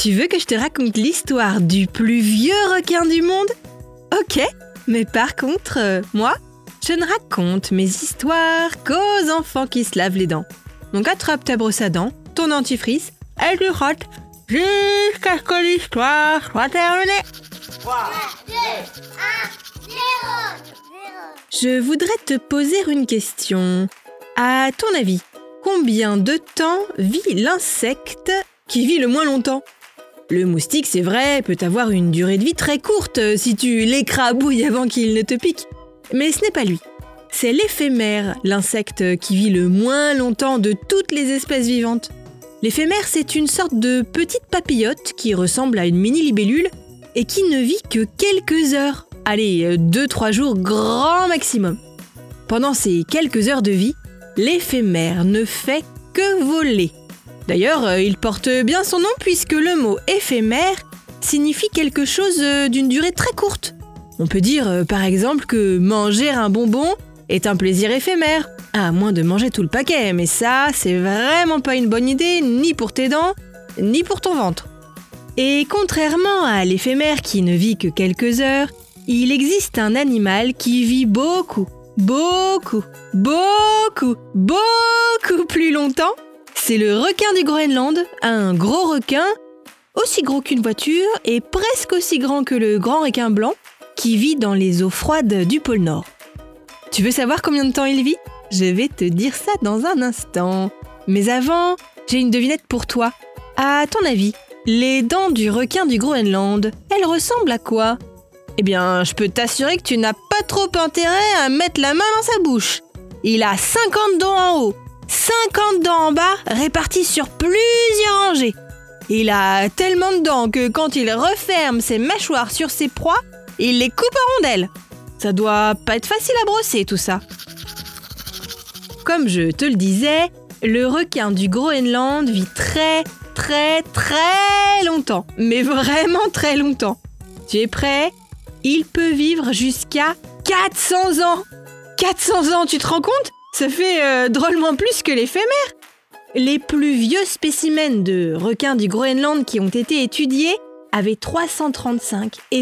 Tu veux que je te raconte l'histoire du plus vieux requin du monde ? Ok, mais par contre, moi, je ne raconte mes histoires qu'aux enfants qui se lavent les dents. Donc attrape ta brosse à dents, ton dentifrice, et tu frottes jusqu'à ce que l'histoire soit terminée. 3, 2, 1, 0. Je voudrais te poser une question. À ton avis, combien de temps vit l'insecte qui vit le moins longtemps ? Le moustique, c'est vrai, peut avoir une durée de vie très courte si tu l'écrabouilles avant qu'il ne te pique. Mais ce n'est pas lui. C'est l'éphémère, l'insecte qui vit le moins longtemps de toutes les espèces vivantes. L'éphémère, c'est une sorte de petite papillote qui ressemble à une mini-libellule et qui ne vit que quelques heures. Allez, 2-3 jours grand maximum. Pendant ces quelques heures de vie, l'éphémère ne fait que voler. D'ailleurs, il porte bien son nom puisque le mot éphémère signifie quelque chose d'une durée très courte. On peut dire par exemple que manger un bonbon est un plaisir éphémère, à moins de manger tout le paquet, mais ça, c'est vraiment pas une bonne idée, ni pour tes dents, ni pour ton ventre. Et contrairement à l'éphémère qui ne vit que quelques heures, il existe un animal qui vit beaucoup plus longtemps. C'est le requin du Groenland, un gros requin, aussi gros qu'une voiture et presque aussi grand que le grand requin blanc, qui vit dans les eaux froides du pôle Nord. Tu veux savoir combien de temps il vit ? Je vais te dire ça dans un instant. Mais avant, j'ai une devinette pour toi. À ton avis, les dents du requin du Groenland, elles ressemblent à quoi ? Eh bien, je peux t'assurer que tu n'as pas trop intérêt à mettre la main dans sa bouche. Il a 50 dents en haut, 50 dents en bas, réparties sur plusieurs rangées. Il a tellement de dents que quand il referme ses mâchoires sur ses proies, il les coupe en rondelles. Ça doit pas être facile à brosser tout ça. Comme je te le disais, le requin du Groenland vit très longtemps. Mais vraiment très longtemps. Tu es prêt ? Il peut vivre jusqu'à 400 ans. 400 ans, tu te rends compte ? Ça fait drôlement plus que l'éphémère. Les plus vieux spécimens de requins du Groenland qui ont été étudiés avaient 335 et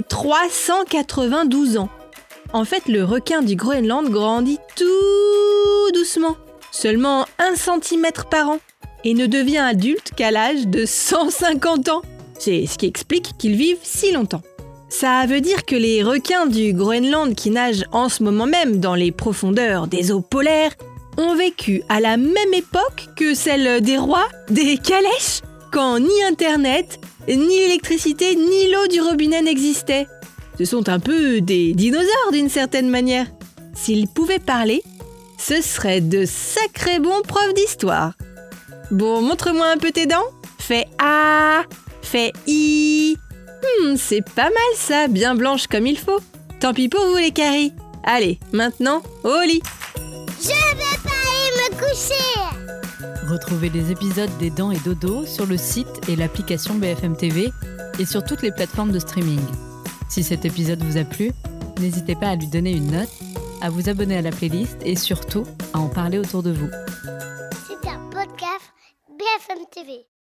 392 ans. En fait, le requin du Groenland grandit tout doucement, seulement 1 cm par an, et ne devient adulte qu'à l'âge de 150 ans. C'est ce qui explique qu'ils vivent si longtemps. Ça veut dire que les requins du Groenland qui nagent en ce moment même dans les profondeurs des eaux polaires ont vécu à la même époque que celle des rois, des calèches, quand ni Internet, ni l'électricité, ni l'eau du robinet n'existaient. Ce sont un peu des dinosaures d'une certaine manière. S'ils pouvaient parler, ce seraient de sacrés bons profs d'histoire. Bon, montre-moi un peu tes dents. Fais A, fais I. C'est pas mal ça, bien blanche comme il faut. Tant pis pour vous les caries. Allez, maintenant, au lit. Je vais pas aller me coucher. Retrouvez les épisodes des Dents et Dodo sur le site et l'application BFM TV et sur toutes les plateformes de streaming. Si cet épisode vous a plu, n'hésitez pas à lui donner une note, à vous abonner à la playlist et surtout à en parler autour de vous. C'était un podcast BFM TV.